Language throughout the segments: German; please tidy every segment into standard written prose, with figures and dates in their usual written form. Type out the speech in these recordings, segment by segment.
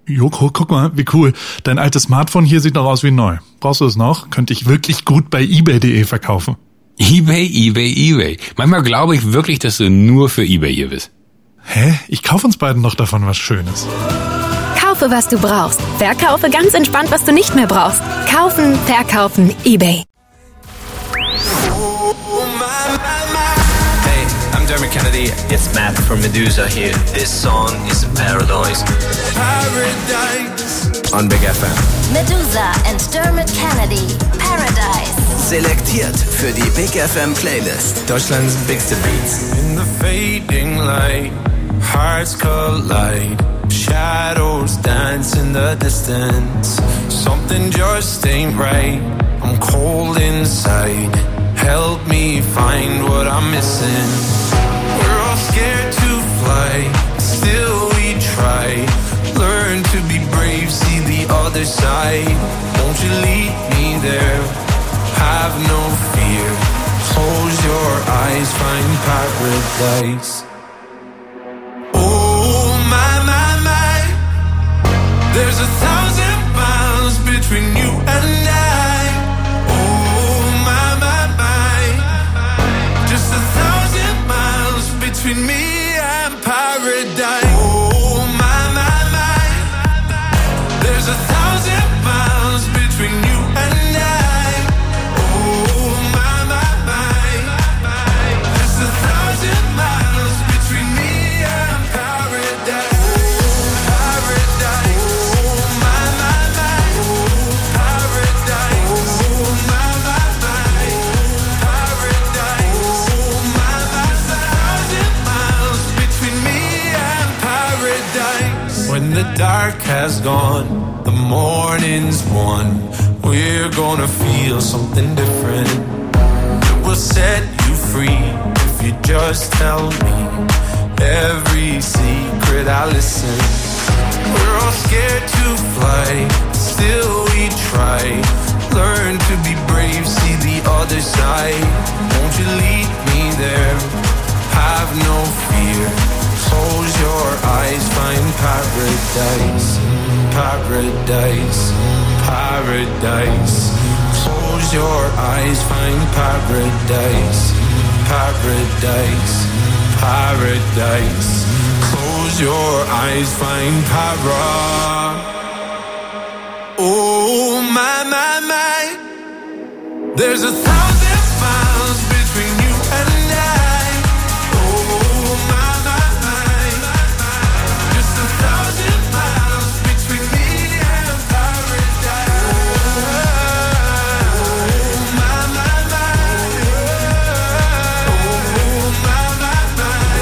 Joko, guck mal, wie cool. Dein altes Smartphone hier sieht noch aus wie neu. Brauchst du es noch? Könnte ich wirklich gut bei eBay.de verkaufen. eBay. Manchmal glaube ich wirklich, dass du nur für eBay hier bist. Hä? Ich kaufe uns beiden noch davon was Schönes. Kaufe, was du brauchst. Verkaufe ganz entspannt, was du nicht mehr brauchst. Kaufen, verkaufen, eBay. Hey, I'm Dermot Kennedy. It's Matt from Medusa here. This song is Paradise. On Big FM. Medusa and Dermot Kennedy. Paradise. Selektiert für die Big FM Playlist. Deutschland's bigste Beats. In the fading light, hearts collide. Shadows dance in the distance. Something just ain't right. I'm cold inside. Help me find what I'm missing. We're all scared to fly, still we try. Learn to be brave, see the other side. Won't you lead me there? Have no fear. Close your eyes, find paradise. Oh my, my, my. There's 1,000 miles between you and I. Oh my, my, my. Just 1,000 miles between me and paradise. Oh my, my, my. There's 1,000 miles between you and I. Oh my, my, my. Just 1,000 miles between me and paradise. Paradise. Oh my, my, my. Paradise. Oh my, my, my. Paradise. Oh my, my, 1,000 miles between me and paradise. When the dark has gone, the morning's won. We're gonna feel something different. It will set you free if you just tell me every secret. I listen. We're all scared to fly, still we try. Learn to be brave, see the other side. Won't you lead me there? Have no fear. Close your eyes, find paradise. Paradise, paradise. Close your eyes, find paradise. Paradise, paradise. Close your eyes, find para. Oh my, my, my. There's 1,000 miles between you and I. Oh my, my, my. Just 1,000 miles between me and paradise. Oh my, my, my. Oh my, my, my.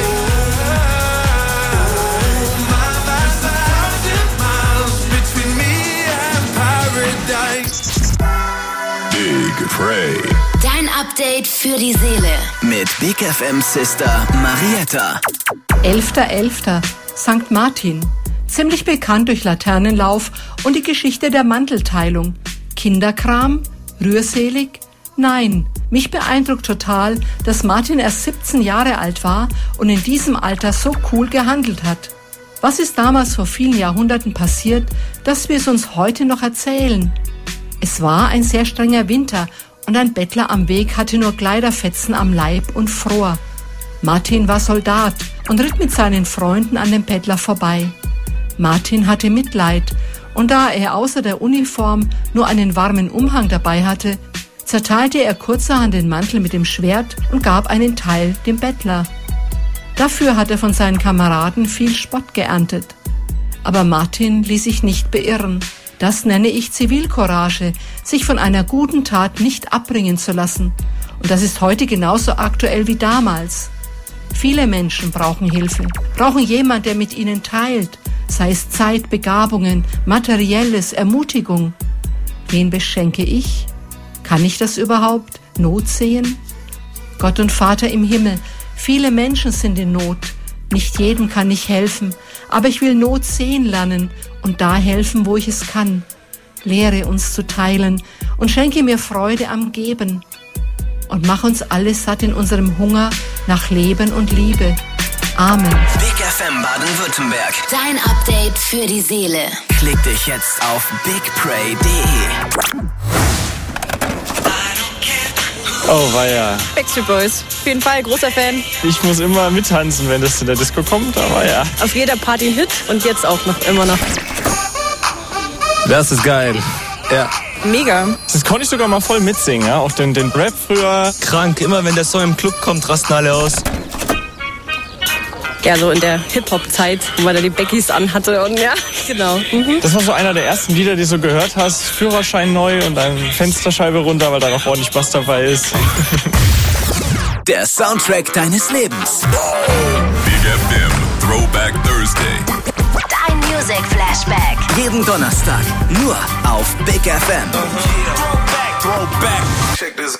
Oh my, my, 1,000 miles between me and paradise. Big Frey. Dein Update für die Seele. Mit Big FM Sister Marietta. 11.11. St. Martin. Ziemlich bekannt durch Laternenlauf und die Geschichte der Mantelteilung. Kinderkram? Rührselig? Nein, mich beeindruckt total, dass Martin erst 17 Jahre alt war und in diesem Alter so cool gehandelt hat. Was ist damals vor vielen Jahrhunderten passiert, dass wir es uns heute noch erzählen? Es war ein sehr strenger Winter und ein Bettler am Weg hatte nur Kleiderfetzen am Leib und fror. Martin war Soldat und ritt mit seinen Freunden an dem Bettler vorbei. Martin hatte Mitleid und da er außer der Uniform nur einen warmen Umhang dabei hatte, zerteilte er kurzerhand den Mantel mit dem Schwert und gab einen Teil dem Bettler. Dafür hat er von seinen Kameraden viel Spott geerntet. Aber Martin ließ sich nicht beirren. Das nenne ich Zivilcourage, sich von einer guten Tat nicht abbringen zu lassen. Und das ist heute genauso aktuell wie damals. Viele Menschen brauchen Hilfe, brauchen jemand, der mit ihnen teilt, sei es Zeit, Begabungen, Materielles, Ermutigung. Wen beschenke ich? Kann ich das überhaupt? Not sehen? Gott und Vater im Himmel, viele Menschen sind in Not. Nicht jedem kann ich helfen, aber ich will Not sehen lernen und da helfen, wo ich es kann. Lehre uns zu teilen und schenke mir Freude am Geben. Und mach uns alle satt in unserem Hunger nach Leben und Liebe. Amen. Big FM Baden-Württemberg. Dein Update für die Seele. Klick dich jetzt auf bigprey.de. Oh, weia. Backstreet Boys. Auf jeden Fall, großer Fan. Ich muss immer mittanzen, wenn das in der Disco kommt, aber ja. Auf jeder Party ein Hit und jetzt auch noch, immer noch. Das ist geil. Ja. Mega. Das konnte ich sogar mal voll mitsingen, ja. Auch den Rap früher. Krank, immer wenn der Song im Club kommt, rasten alle aus. Ja, so in der Hip-Hop-Zeit, wo man da die Beckys anhatte und ja, genau. Mhm. Das war so einer der ersten Lieder, die du so gehört hast. Führerschein neu und dann Fensterscheibe runter, weil da noch ordentlich Bass dabei ist. Der Soundtrack deines Lebens. Big FM Throwback Thursday. Dein Music Flashback. Jeden Donnerstag nur auf Big FM. Throwback. Check this out.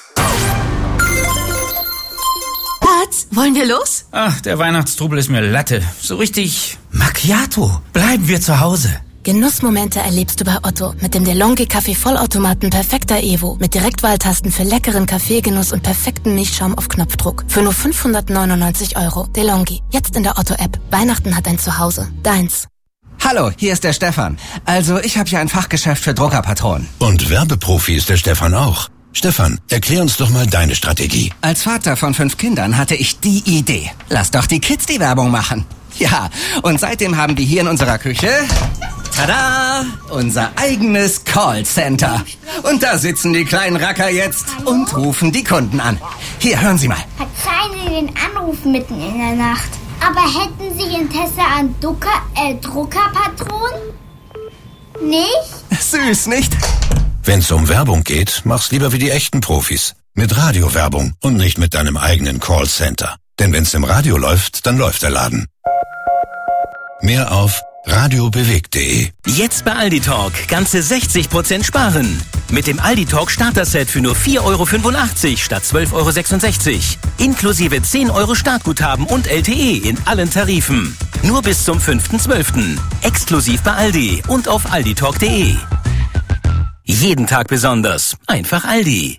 Schatz, wollen wir los? Ach, der Weihnachtstrubel ist mir Latte. So richtig Macchiato. Bleiben wir zu Hause. Genussmomente erlebst du bei Otto mit dem DeLonghi Kaffee-Vollautomaten Perfekta Evo mit Direktwahltasten für leckeren Kaffeegenuss und perfekten Milchschaum auf Knopfdruck. Für nur 599 €. DeLonghi. Jetzt in der Otto-App. Weihnachten hat ein Zuhause. Deins. Hallo, hier ist der Stefan. Also, ich habe hier ein Fachgeschäft für Druckerpatronen. Und Werbeprofi ist der Stefan auch. Stefan, erklär uns doch mal deine Strategie. Als Vater von 5 Kindern hatte ich die Idee. Lass doch die Kids die Werbung machen. Ja, und seitdem haben wir hier in unserer Küche, tada, unser eigenes Callcenter. Und da sitzen die kleinen Racker jetzt und rufen die Kunden an. Hier, hören Sie mal. Verzeihen Sie den Anruf mitten in der Nacht. Aber hätten Sie Interesse an Druckerpatronen? Nicht? Süß, nicht? Wenn's um Werbung geht, mach's lieber wie die echten Profis. Mit Radiowerbung und nicht mit deinem eigenen Callcenter. Denn wenn's im Radio läuft, dann läuft der Laden. Mehr auf radiobewegt.de. Jetzt bei Aldi Talk ganze 60% sparen. Mit dem Aldi Talk Starter-Set für nur 4,85 € statt 12,66 €. Inklusive 10 € Startguthaben und LTE in allen Tarifen. Nur bis zum 5.12. Exklusiv bei Aldi und auf alditalk.de. Jeden Tag besonders. Einfach Aldi.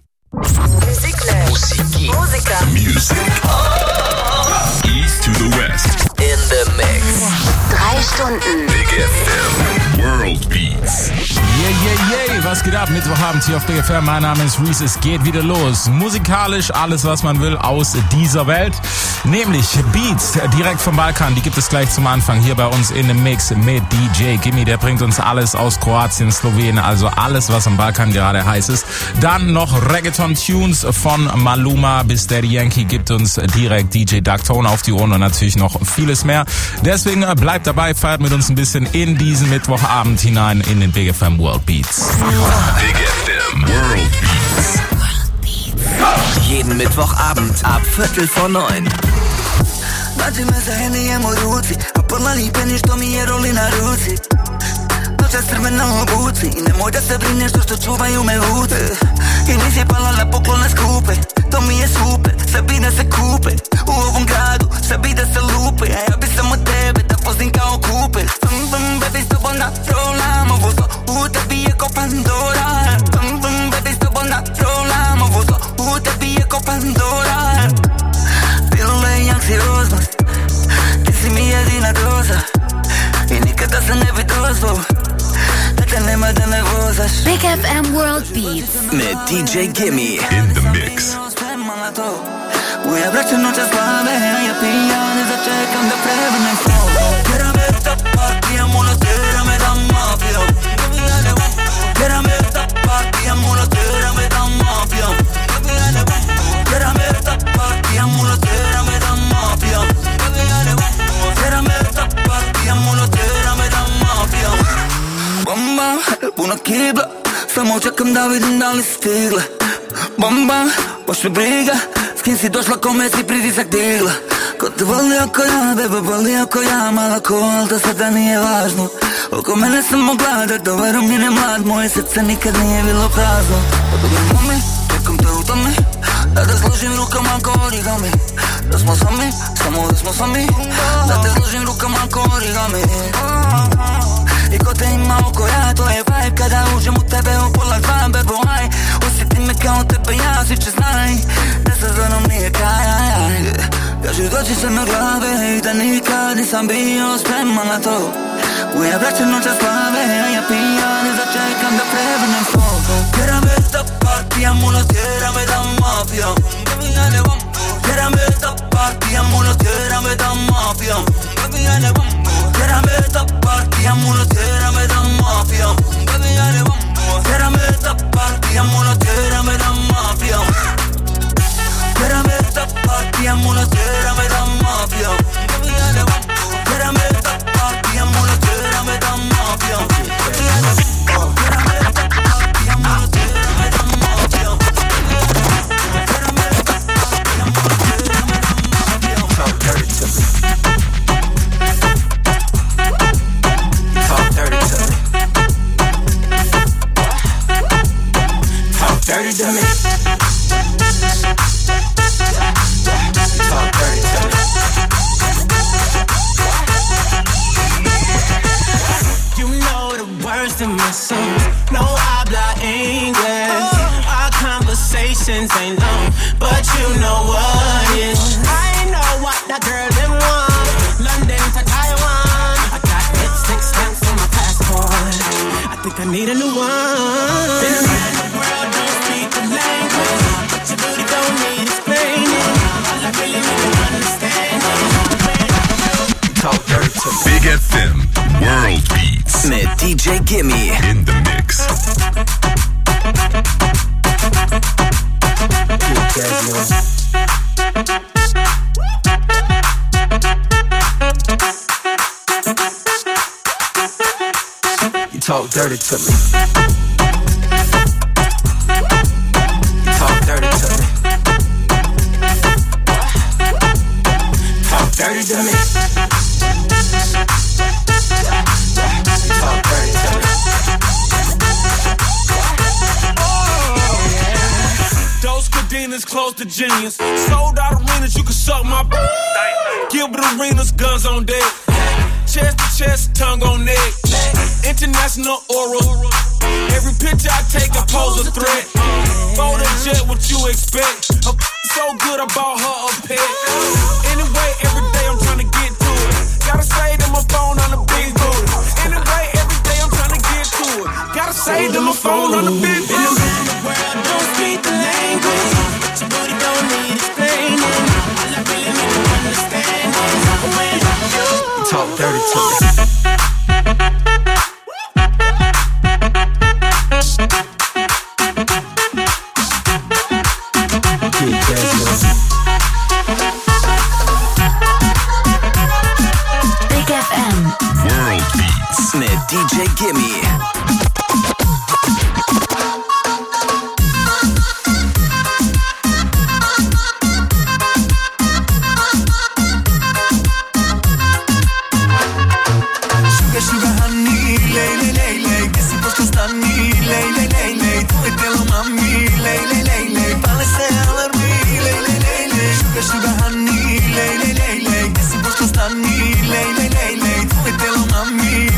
Music. East to the West. In the Mix. 3 Stunden. Big FM World Beats. Yeah, was geht ab? Mittwochabend hier auf Big FM. Mein Name ist Reese. Es geht wieder los. Musikalisch alles, was man will aus dieser Welt. Nämlich Beats direkt vom Balkan. Die gibt es gleich zum Anfang hier bei uns in dem Mix mit DJ Gimme. Der bringt uns alles aus Kroatien, Slowenien, also alles, was am Balkan gerade heiß ist. Dann noch Reggaeton-Tunes von Maluma bis Daddy Yankee gibt uns direkt DJ Darktone auf die Ohren und natürlich noch vieles mehr. Deswegen bleibt dabei, feiert mit uns ein bisschen in diesen Mittwochabend hinein in den Big FM World Beats. Big FM World Beats. Jeden Mittwochabend ab 8:45. Nađi me za henijem u ruci, a podlali peni što mi je roli na ruci. Noća strme na obuci i nemoj da se brineš što čuvaju me vuce. I nisi pala na poklone skupe, to mi je super, sve bi da se kupe. U ovom gradu sve bi da se lupe, a ja bi samo tebe da vozim kao kupe. Baby s tobom da rolam, ovo zlo u tebi je ko Pandora. Baby s tobom da rolam, ovo zlo u tebi je ko Pandora. Pilule i anksioznost, ti si mi jedina doza. I nikada se ne bi dozvao da te nema da me vozaš. Big FM World Beats mit DJ Gimme in the mix. Moja braća noća slave, a ja pijane začekam da prevrnem slovo. Tjera me da partijam, ono tjera me da mafijam. Tjera me da partijam, ono tjera me da mafijam. Tjera me da partijam, ono tjera me da mafijam. Tjera me da partijam, ono tjera me da mafijam. Bam bam, puna kibla, samo čekam da vidim da li stigle. Bam bam, baš me briga, s kim si došla, kome si pritisak digla. Ko te voli oko ja, bebe voli oko ja, mala ko, al to sada nije važno. Oko mene samo gleda, dobar umljene mlad, moje srce nikad nije bilo prazno. Odobrim mami, čekam te u tome, da složim rukama ko origami. Da smo sami, samo da smo sami, da te složim rukama ko origami. I ko te ima oko ja, to je vibe kada uđem u tebe u pola dva, bebo aj. Osjeti me kao tebe ja, svi će znaj da sa zvonom nije kraj. Kažu dođi se na glave i da nikad nisam bio spreman na to. Moja braća noća slave, a prövande fuoco. Quédame tapar, amo la tierra, me da mafia. Quédame tapar, amo la tierra, me da mafia. Quédame tapar, amo la tierra, me da mafia. Quédame tapar, amo la tierra, me da mafia. Quédame tapar, amo la tierra, me da mafia. Quédame tapar, amo la tierra, me da mafia. Dirty to me. Talk dirty to me. You know the words in my songs. No habla English. Our conversations ain't long, but you know what is. I know what that girl them want. London to Taiwan. I got lipstick stamps on my passport. I think I need a new one. Big FM World Beats mit DJ Gimme in the mix. You talk dirty to me. You talk dirty to me. Talk dirty to me. Close to genius. Sold out arenas, you can suck my Gilbert Arenas, guns on deck. Chest to chest, tongue on neck. International oral. Every picture I take, I pose a threat. Photo jet, what you expect? Her so good, I bought her a pet. Anyway, every day I'm trying to get to it. Gotta say to my phone on the big booty. Anyway, every day I'm trying to get to it. Gotta say to my phone on the big booty. The world don't speak the language. Your booty don't need explaining. All I really need to understand is when you talk dirty to me. Big FM World Beats mit DJ Gimme.